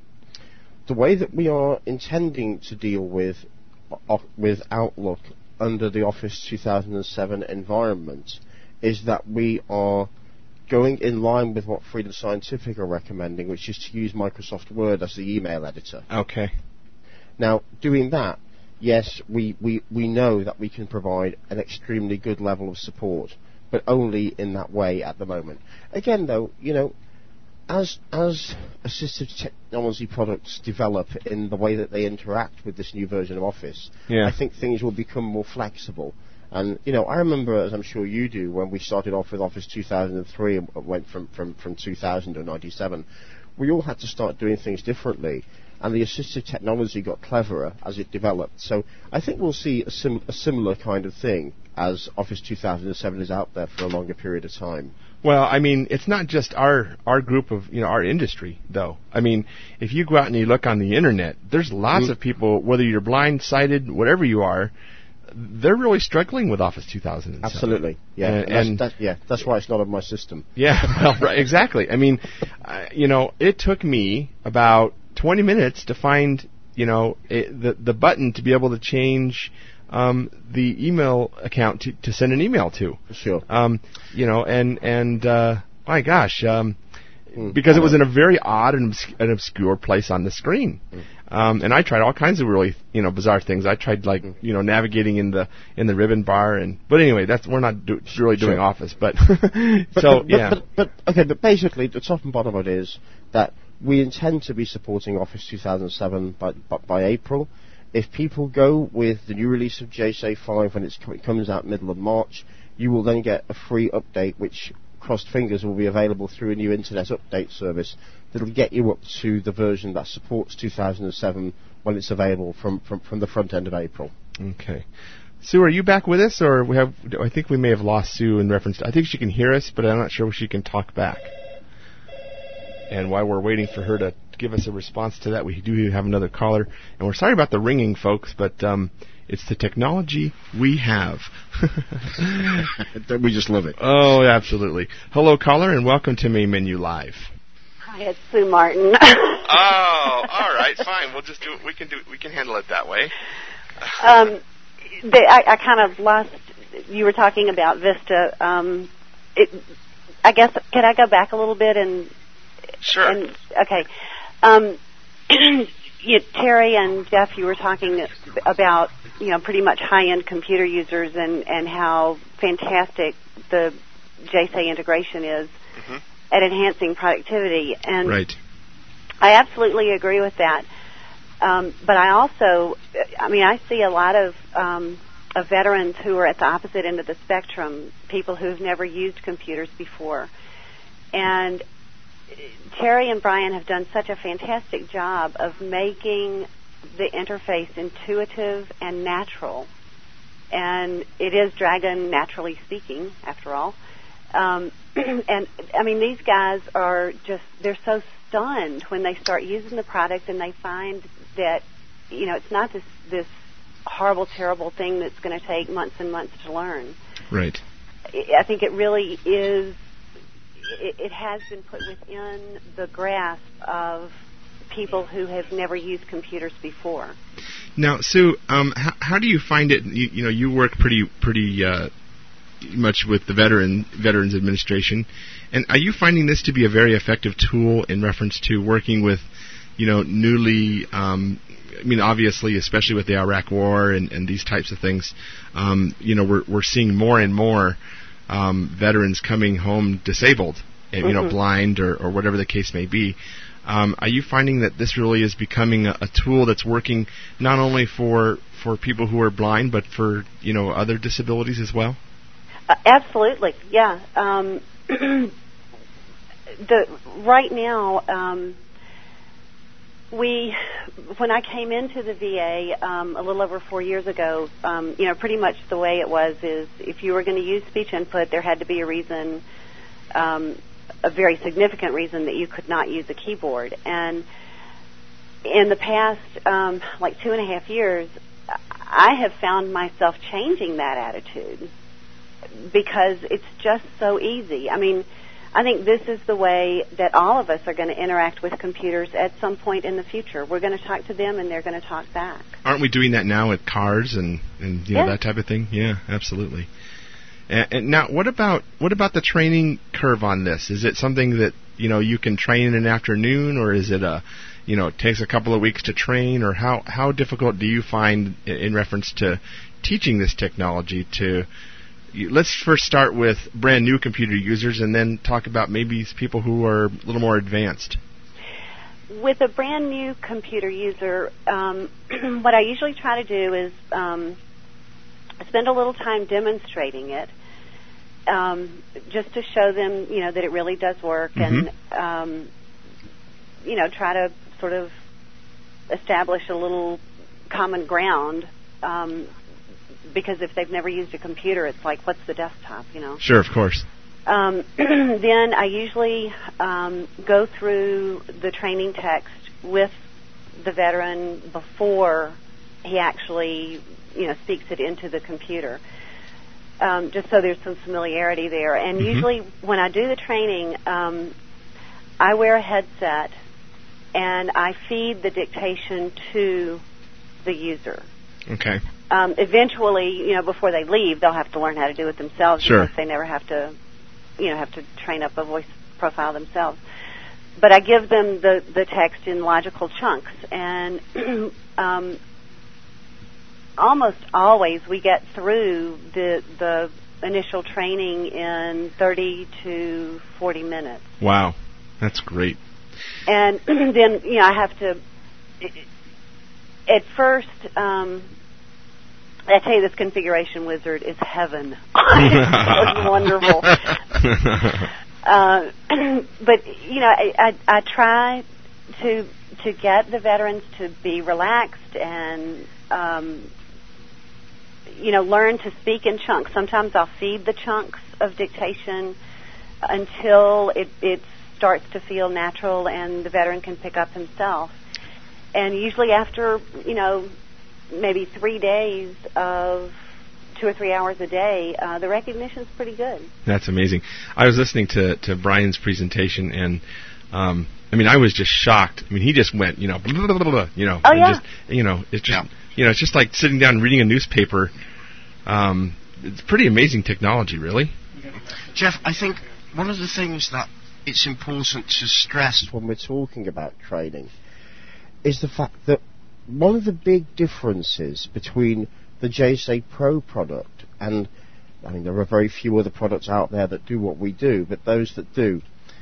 The way that we are intending to deal with uh, with Outlook under the Office two thousand seven environment is that we are going in line with what Freedom Scientific are recommending, which is to use Microsoft Word as the email editor. Okay. Now, doing that, yes, we, we, we know that we can provide an extremely good level of support, but only in that way at the moment. Again, though, you know, As as assistive technology products develop in the way that they interact with this new version of Office, yeah. I think things will become more flexible. And, you know, I remember, as I'm sure you do, when we started off with Office two thousand three and went from, from, from two thousand to ninety-seven, we all had to start doing things differently. And the assistive technology got cleverer as it developed. So I think we'll see a, sim- a similar kind of thing as Office two thousand seven is out there for a longer period of time. Well, I mean, it's not just our our group of, you know, our industry, though. I mean, if you go out and you look on the internet, there's lots mm. of people, whether you're blind, sighted, whatever you are, they're really struggling with Office two thousand seven. Absolutely, yeah. And, and, and that's, that, yeah, that's why it's not on my system. Yeah, well, right, exactly. I mean, uh, you know, it took me about twenty minutes to find, you know, it, the the button to be able to change um, the email account to, to send an email to. Sure. Um, you know, and and uh, my gosh, um, mm, because it was in a very odd and, obs- and obscure place on the screen. Mm. Um, and I tried all kinds of really, you know, bizarre things. I tried like, you know, navigating in the in the ribbon bar, and but anyway, that's we're not do, really doing Sure. Office, but, But, so but, yeah. But, but, but okay, but basically, the top and bottom of it is that we intend to be supporting Office two thousand seven by, by, by April. If people go with the new release of J S A five when it's, it comes out middle of March, you will then get a free update, which, crossed fingers, will be available through a new internet update service that'll get you up to the version that supports two thousand seven when it's available from, from, from the front end of April. Okay. Sue, are you back with us, or we have? I think we may have lost Sue in reference to, I think she can hear us, but I'm not sure if she can talk back. And while we're waiting for her to give us a response to that, we do have another caller. And we're sorry about the ringing, folks, but um, it's the technology we have. We just love it. Oh, absolutely. Hello, caller, and welcome to Main Menu Live. Hi, it's Sue Martin. Oh, all right, fine. We'll just do it. We can do. We can handle it that way. um, they, I, I kind of lost. You were talking about Vista. Um, it, I guess can I go back a little bit and? Sure. And, okay. Um, you, Terry and Jeff, you were talking about you know pretty much high-end computer users and and how fantastic the J S A integration is mm-hmm. at enhancing productivity. And right. I absolutely agree with that. Um, but I also, I mean, I see a lot of, um, of veterans who are at the opposite end of the spectrum, people who've never used computers before. And Terry and Brian have done such a fantastic job of making the interface intuitive and natural. And it is Dragon, naturally speaking, after all. Um, and, I mean, these guys are just, they're so stunned when they start using the product and they find that, you know, it's not this, this horrible, terrible thing that's going to take months and months to learn. Right. I think it really is, it, it has been put within the grasp of people who have never used computers before. Now, Sue, um, how, how do you find it? You, you know, you work pretty, pretty uh, much with the veteran Veterans Administration, and are you finding this to be a very effective tool in reference to working with, you know, newly? Um, I mean, obviously, especially with the Iraq War and, and these types of things, um, you know, we're we're seeing more and more um, veterans coming home disabled, and, you mm-hmm. know, blind or, or whatever the case may be. Um, are you finding that this really is becoming a, a tool that's working not only for for people who are blind, but for, you know, other disabilities as well? Uh, absolutely, yeah. Um, the right now, um, we when I came into the V A um, a little over four years ago, um, you know, pretty much the way it was is if you were going to use speech input, there had to be a reason. Um, a very significant reason that you could not use a keyboard. And in the past, um, like two and a half years, I have found myself changing that attitude because it's just so easy. I mean, I think this is the way that all of us are going to interact with computers at some point in the future. We're going to talk to them and they're going to talk back. Aren't we doing that now with cars and, and you know, yeah. that type of thing? Yeah, absolutely. And, and now, what about what about the training curve on this? Is it something that, you know, you can train in an afternoon, or is it a, you know, it takes a couple of weeks to train, or how how difficult do you find in, in reference to teaching this technology to? You, let's first start with brand new computer users, and then talk about maybe people who are a little more advanced. With a brand new computer user, um, what I usually try to do is um, spend a little time demonstrating it, um, just to show them, you know, that it really does work, mm-hmm. and um, you know, try to sort of establish a little common ground. Um, because if they've never used a computer, it's like, what's the desktop, you know? Sure, of course. Um, then I usually um, go through the training text with the veteran before he actually, you know, speaks it into the computer, um, just so there's some familiarity there. And mm-hmm. usually when I do the training, um, I wear a headset and I feed the dictation to the user. Okay. Um, eventually, you know, before they leave, they'll have to learn how to do it themselves. Sure. Because they never have to, you know, have to train up a voice profile themselves. but I give them the, the text in logical chunks, and um, almost always we get through the the initial training in thirty to forty minutes. Wow, that's great. And then, you know, I have to, at first, um, I tell you, this configuration wizard is heaven. It's wonderful. Uh, but, you know, I, I, I try to to get the veterans to be relaxed and, um, you know, learn to speak in chunks. Sometimes I'll feed the chunks of dictation until it, it starts to feel natural and the veteran can pick up himself. And usually after, you know, maybe three days of two or three hours a day, uh, the recognition's pretty good. That's amazing. I was listening to, to Brian's presentation, and um, I mean, I was just shocked. I mean, he just went, you know, blah, blah, blah, blah, you know, oh, and yeah. just, you know, it's just, yeah. you know, it's just like sitting down and reading a newspaper. Um, it's pretty amazing technology, really. Jeff, I think one of the things that it's important to stress when we're talking about training is the fact that one of the big differences between the J S A Pro product, and I mean there are very few other products out there that do what we do, but those that do,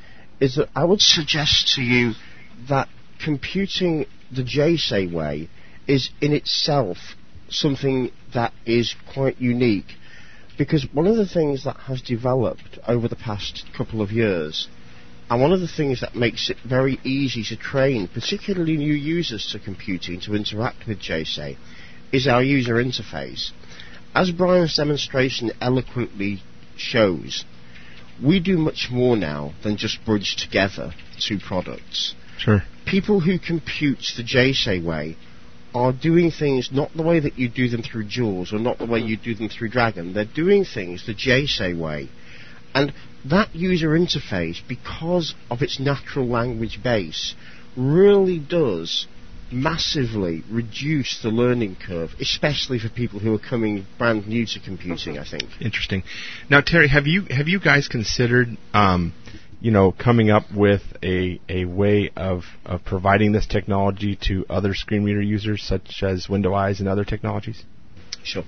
is that I would suggest to you that computing the J S A way is in itself something that is quite unique, because one of the things that has developed over the past couple of years, and one of the things that makes it very easy to train, particularly new users to computing, to interact with J S A, is our user interface. As Brian's demonstration eloquently shows, we do much more now than just bridge together two products. Sure. People who compute the J S A way are doing things not the way that you do them through JAWS or not the way you do them through Dragon. They're doing things the J S A way. And that user interface, because of its natural language base, really does massively reduce the learning curve, especially for people who are coming brand new to computing, I think. Interesting. Now, Terry, have you have you guys considered, um, you know, coming up with a a way of, of providing this technology to other screen reader users, such as Window Eyes and other technologies? Sure.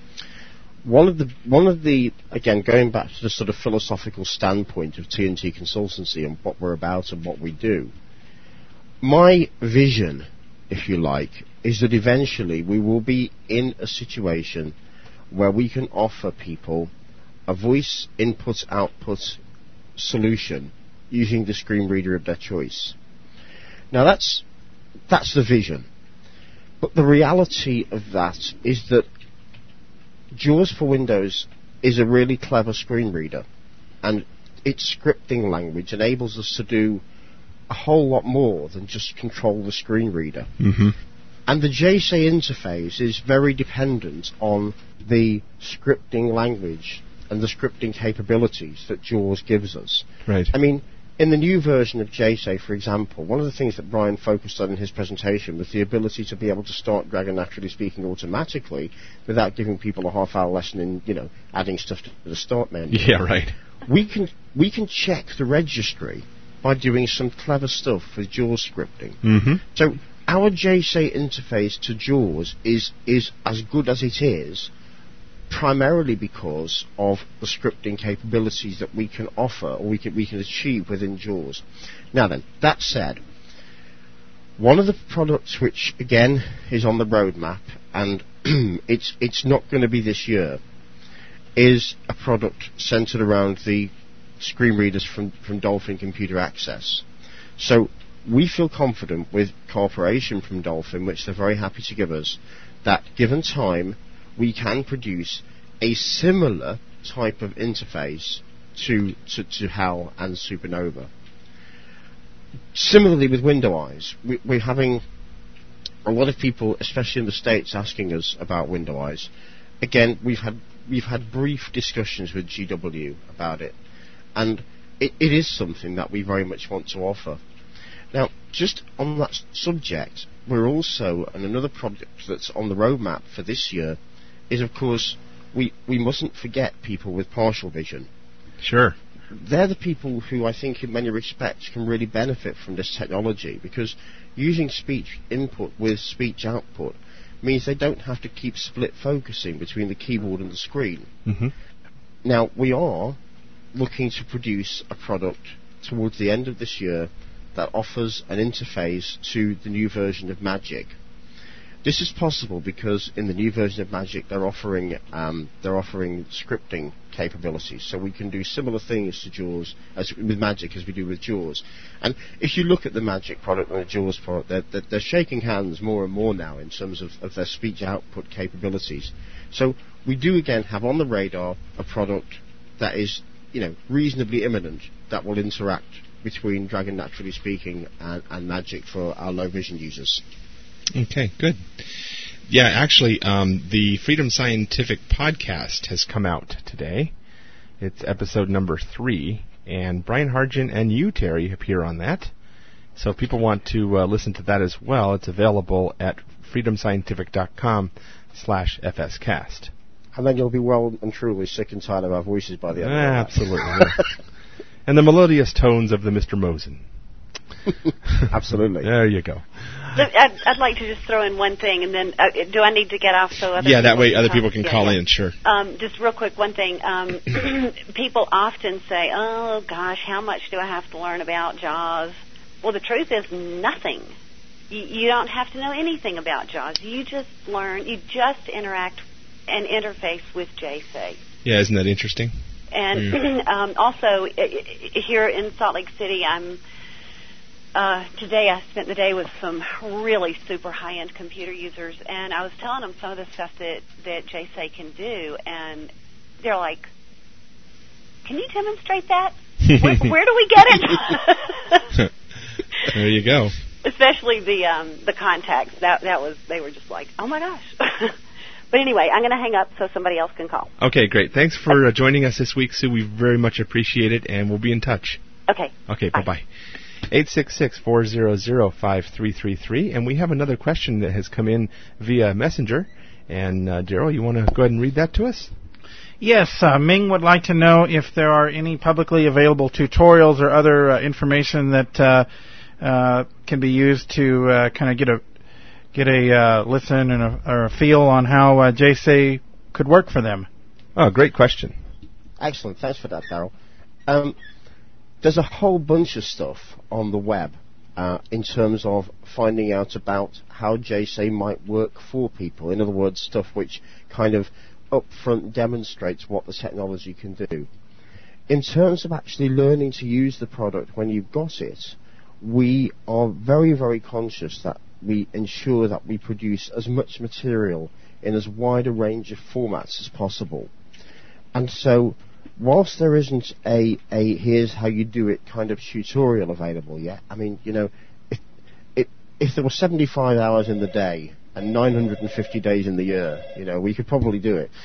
One of the one of the again going back to the sort of philosophical standpoint of T N T Consultancy and what we're about and what we do, my vision, if you like, is that eventually we will be in a situation where we can offer people a voice input-output solution using the screen reader of their choice. Now that's that's the vision. But the reality of that is that JAWS for Windows is a really clever screen reader, and its scripting language enables us to do a whole lot more than just control the screen reader. Mm-hmm. And the J S A interface is very dependent on the scripting language and the scripting capabilities that JAWS gives us. Right. I mean, in the new version of J S A, for example, one of the things that Brian focused on in his presentation was the ability to be able to start Dragon Naturally Speaking automatically without giving people a half-hour lesson in, you know, adding stuff to the start menu. Yeah, right. We can we can check the registry by doing some clever stuff with JAWS scripting. Mm-hmm. So our J S A interface to JAWS is is as good as it is, primarily because of the scripting capabilities that we can offer or we can we can achieve within JAWS. Now then, that said, one of the products which again is on the roadmap, and it's it's not going to be this year, is a product centered around the screen readers from, from Dolphin Computer Access. So we feel confident with cooperation from Dolphin, which they're very happy to give us, that given time we can produce a similar type of interface to, to, to HAL and Supernova. Similarly with Window Eyes, we, we're having a lot of people, especially in the States, asking us about Window Eyes. Again, we've had we've had brief discussions with G W about it, and it, it is something that we very much want to offer. Now, just on that subject, we're also, and another project that's on the roadmap for this year is, of course, we, we mustn't forget people with partial vision. Sure. they're the people who I think in many respects can really benefit from this technology, because using speech input with speech output means they don't have to keep split focusing between the keyboard and the screen. Mm-hmm. Now, we are looking to produce a product towards the end of this year that offers an interface to the new version of Magic. This is possible because in the new version of Magic they're offering um, they're offering scripting capabilities, so we can do similar things to JAWS as with Magic as we do with JAWS. And if you look at the Magic product and the JAWS product, they're, they're, they're shaking hands more and more now in terms of, of their speech output capabilities. So we do again have on the radar a product that is, you know, reasonably imminent, that will interact between Dragon Naturally Speaking and, and Magic for our low vision users. Okay, good. Yeah, actually, um, the Freedom Scientific podcast has come out today. It's episode number three, and Brian Hargin and you, Terry, appear on that. So if people want to uh, listen to that as well, it's available at freedomscientific.com slash fscast. And then you'll be well and truly sick and tired of our voices by the end of that. Absolutely. Yeah. And the melodious tones of the Mister Mosen. Absolutely. There you go. I'd, I'd like to just throw in one thing, and then uh, do I need to get off so other yeah, people that way can other talk? people can yeah, call yeah. in, sure. Um, just real quick, one thing. Um, people often say, oh, gosh, how much do I have to learn about JAWS? Well, the truth is nothing. You, you don't have to know anything about JAWS. You just learn, you just interact and interface with J S A. Yeah, isn't that interesting? And yeah. um, also, uh, here in Salt Lake City, I'm Uh, today I spent the day with some really super high-end computer users, and I was telling them some of the stuff that, that J S A can do, and they're like, can you demonstrate that? where, where do we get it? There you go. Especially the um, the contacts. That that was they were just like, oh my gosh. But anyway, I'm going to hang up so somebody else can call. Okay, great. Thanks for uh, joining us this week, Sue. We very much appreciate it, and we'll be in touch. Okay. Okay, bye bye. eight six six, four zero zero, five three three three. And we have another question that has come in via Messenger. And, uh, Daryl, you want to go ahead and read that to us? Yes, uh, Ming would like to know if there are any publicly available tutorials or other uh, information that uh, uh, can be used to uh, kind of get a get a uh, listen and a, or a feel on how uh, J S A could work for them. Oh, great question. Excellent. Thanks for that, Daryl. Um, There's a whole bunch of stuff on the web uh, in terms of finding out about how J S A might work for people. In other words, stuff which kind of upfront demonstrates what the technology can do. In terms of actually learning to use the product when you've got it, we are very, very conscious that we ensure that we produce as much material in as wide a range of formats as possible. And so, whilst there isn't a, a here's how you do it kind of tutorial available yet, I mean, you know, if, if, if there were seventy-five hours in the day and nine hundred fifty days in the year, you know, we could probably do it.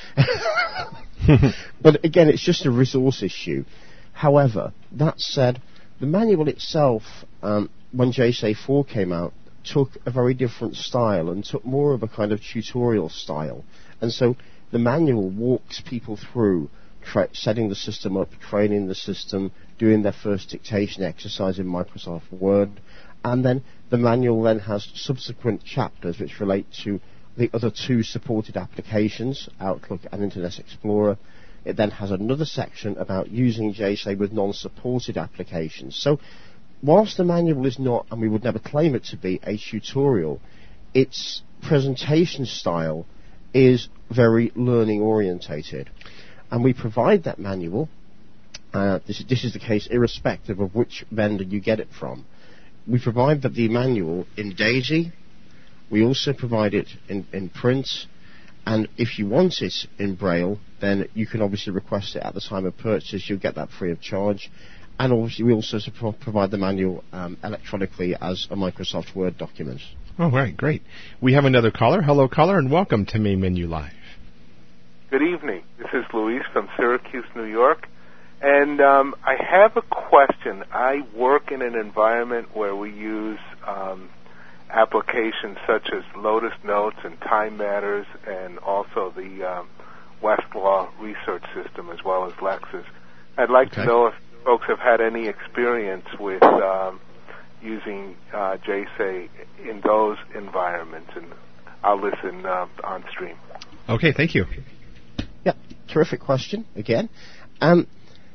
But again, it's just a resource issue. However, that said, the manual itself, um, when J S A four came out, took a very different style and took more of a kind of tutorial style. And so the manual walks people through Tra- setting the system up, training the system, doing their first dictation exercise in Microsoft Word, and then the manual then has subsequent chapters which relate to the other two supported applications, Outlook and Internet Explorer. It then has another section about using J S A with non-supported applications. So, whilst the manual is not, and we would never claim it to be, a tutorial, its presentation style is very learning orientated. And we provide that manual, uh, this, this is the case irrespective of which vendor you get it from. We provide that the manual in DAISY, we also provide it in, in print, and if you want it in Braille, then you can obviously request it at the time of purchase. You'll get that free of charge. And obviously we also support, provide the manual um, electronically as a Microsoft Word document. Oh, right, great. We have another caller. Hello, caller, and welcome to Main Menu Live. Good evening. This is Luis from Syracuse, New York. And um, I have a question. I work in an environment where we use um, applications such as Lotus Notes and Time Matters, and also the um, Westlaw research system, as well as Lexis. I'd like okay. to know if folks have had any experience with um, using uh, J S A in those environments, and I'll listen uh, on stream. Okay, thank you. Yeah, terrific question again. Um,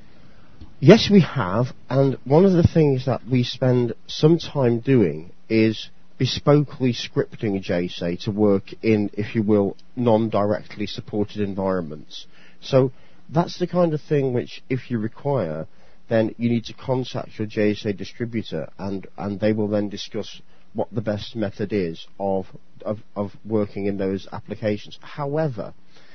yes, we have, and one of the things that we spend some time doing is bespokely scripting J S A to work in, if you will, non-directly supported environments. So that's the kind of thing which, if you require, then you need to contact your J S A distributor, and, and they will then discuss what the best method is of, of, of working in those applications. However,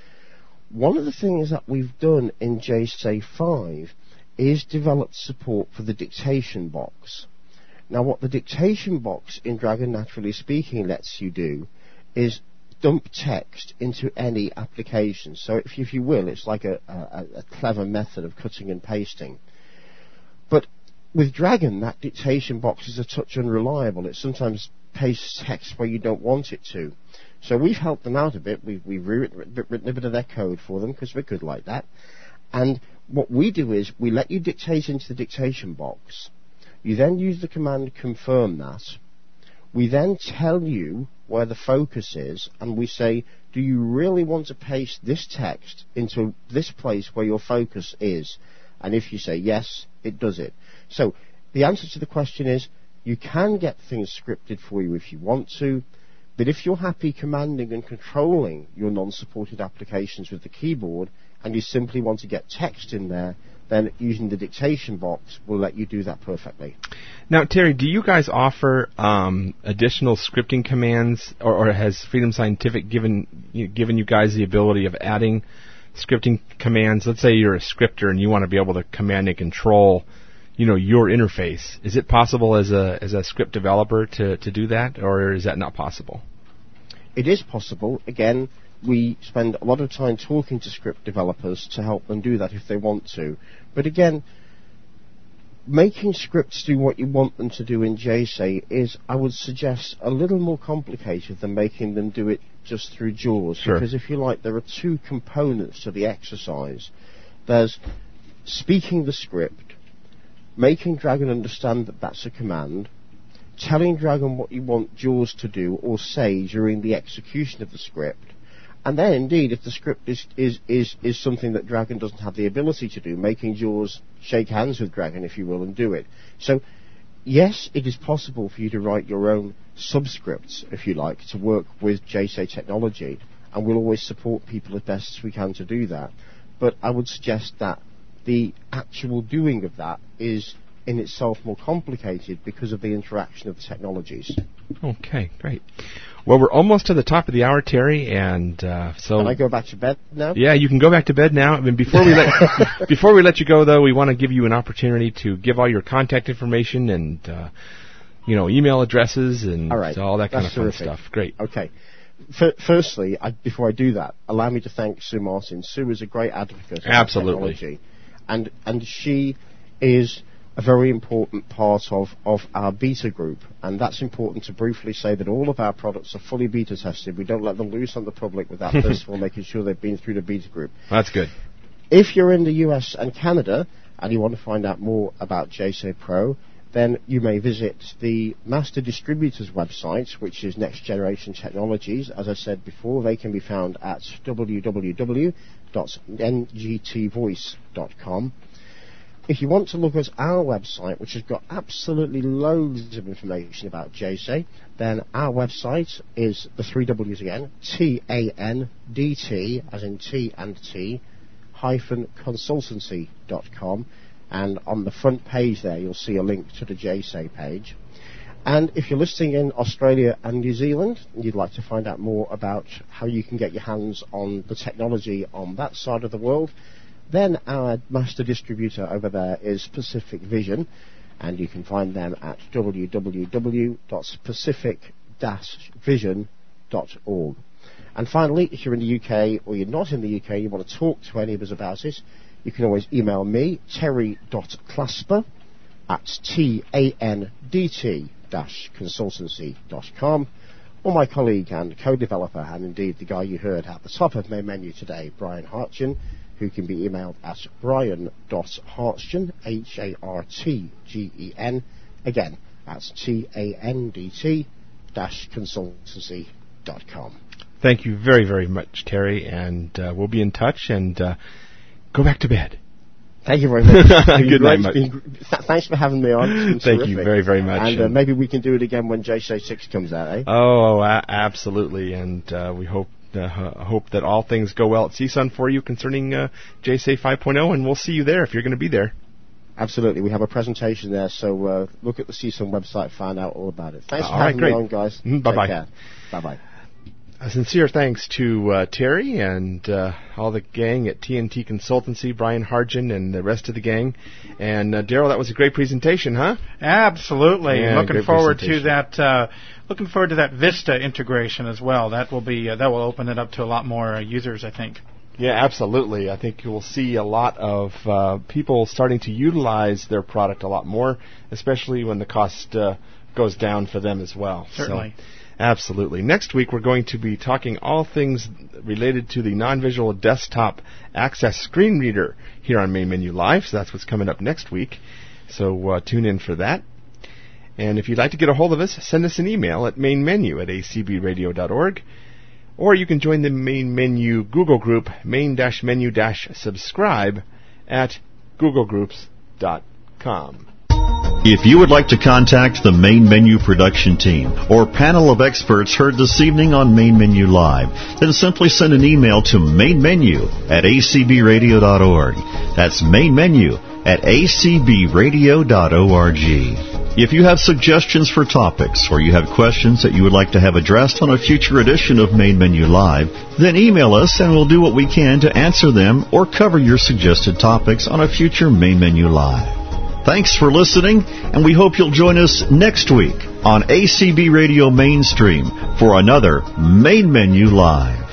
one of the things that we've done in J S A five is develop support for the dictation box. Now, what the dictation box in Dragon Naturally Speaking lets you do is dump text into any application. So, if, if you will, it's like a, a, a clever method of cutting and pasting. But with Dragon, that dictation box is a touch unreliable. It sometimes pastes text where you don't want it to. So we've helped them out a bit. We've, we've written, written a bit of their code for them because we're good like that. And what we do is we let you dictate into the dictation box. You then use the command confirm that. We then tell you where the focus is, and we say, do you really want to paste this text into this place where your focus is? And if you say yes, it does it. So the answer to the question is, you can get things scripted for you if you want to, but if you're happy commanding and controlling your non-supported applications with the keyboard, and you simply want to get text in there, then using the dictation box will let you do that perfectly. Now, Terry, do you guys offer um, additional scripting commands, or, or has Freedom Scientific given you, given you guys the ability of adding scripting commands? Let's say you're a scripter and you want to be able to command and control, you know, your interface. Is it possible as a as a script developer to, to do that, or is that not possible? It is possible. Again, we spend a lot of time talking to script developers to help them do that if they want to. But again, making scripts do what you want them to do in J S A is, I would suggest, a little more complicated than making them do it just through JAWS. Sure. Because if you like, there are two components to the exercise. There's speaking the script, making Dragon understand that that's a command, telling Dragon what you want JAWS to do or say during the execution of the script. And then, indeed, if the script is, is, is, is something that Dragon doesn't have the ability to do, making JAWS shake hands with Dragon, if you will, and do it. So, yes, it is possible for you to write your own subscripts, if you like, to work with J S A technology, and we'll always support people as best as we can to do that. But I would suggest that the actual doing of that is in itself more complicated because of the interaction of the technologies. Okay, great. Well, we're almost to the top of the hour, Terry, and uh, so... Can I go back to bed now? Yeah, you can go back to bed now. I mean, before we let before we let you go, though, we want to give you an opportunity to give all your contact information and, uh, you know, email addresses and all, right. all that kind That's of fun terrific. stuff. Great. Okay. F- firstly, I, before I do that, allow me to thank Sue Martin. Sue is a great advocate of Absolutely. technology, and and she is a very important part of, of our beta group, and that's important to briefly say that all of our products are fully beta tested. We don't let them loose on the public without first of all making sure they've been through the beta group. That's good. If you're in the U S and Canada and you want to find out more about J S A Pro, then you may visit the Master Distributors website, which is Next Generation Technologies. As I said before, they can be found at w w w dot n g t voice dot com. If you want to look at our website, which has got absolutely loads of information about J S A, then our website is the three W's again, T A N D T, as in T and T, hyphen consultancy dot com. And on the front page there, you'll see a link to the J S A page. And if you're listening in Australia and New Zealand, and you'd like to find out more about how you can get your hands on the technology on that side of the world, then our master distributor over there is Pacific Vision, and you can find them at w w w dot pacific dash vision dot org. And finally, if you're in the U K or you're not in the U K, you want to talk to any of us about it, you can always email me, terry dot clasper at t a n d t dash consultancy dot com, or my colleague and co-developer, and indeed the guy you heard at the top of my menu today, Brian Hartgen, who can be emailed at brian dot hartgen, H A R T G E N. Again, that's T A N D T dash consultancy dot com. Thank you very, very much, Terry, and uh, we'll be in touch, and uh, go back to bed. Thank you very much. Good night, Mike. Th- Thanks for having me on. It's been Thank terrific. you very, very much. And uh, maybe we can do it again when J S A six comes out, eh? Oh, a- absolutely, and uh, we hope uh, hope that all things go well at C S U N for you concerning uh, J S A five point oh, and we'll see you there if you're going to be there. Absolutely. We have a presentation there, so uh, look at the C S U N website, find out all about it. Thanks all for right, having great. me on, guys. Mm, bye-bye. Take care. Bye-bye. A sincere thanks to uh, Terry and uh, all the gang at T N T Consultancy, Brian Hartgen and the rest of the gang. And uh, Daryl, that was a great presentation, huh? Absolutely. Yeah, looking great forward to presentation. that. Uh, looking forward to that Vista integration as well. That will be uh, that will open it up to a lot more uh, users, I think. Yeah, absolutely. I think you will see a lot of uh, people starting to utilize their product a lot more, especially when the cost uh, goes down for them as well. Certainly. So, absolutely. Next week, we're going to be talking all things related to the non-visual desktop access screen reader here on Main Menu Live. So that's what's coming up next week. So uh, tune in for that. And if you'd like to get a hold of us, send us an email at mainmenu at a c b radio dot org. Or you can join the Main Menu Google group, main-menu-subscribe at google groups dot com. If you would like to contact the Main Menu production team or panel of experts heard this evening on Main Menu Live, then simply send an email to mainmenu at a c b radio dot org. That's mainmenu at a c b radio dot org. If you have suggestions for topics or you have questions that you would like to have addressed on a future edition of Main Menu Live, then email us and we'll do what we can to answer them or cover your suggested topics on a future Main Menu Live. Thanks for listening, and we hope you'll join us next week on A C B Radio Mainstream for another Main Menu Live.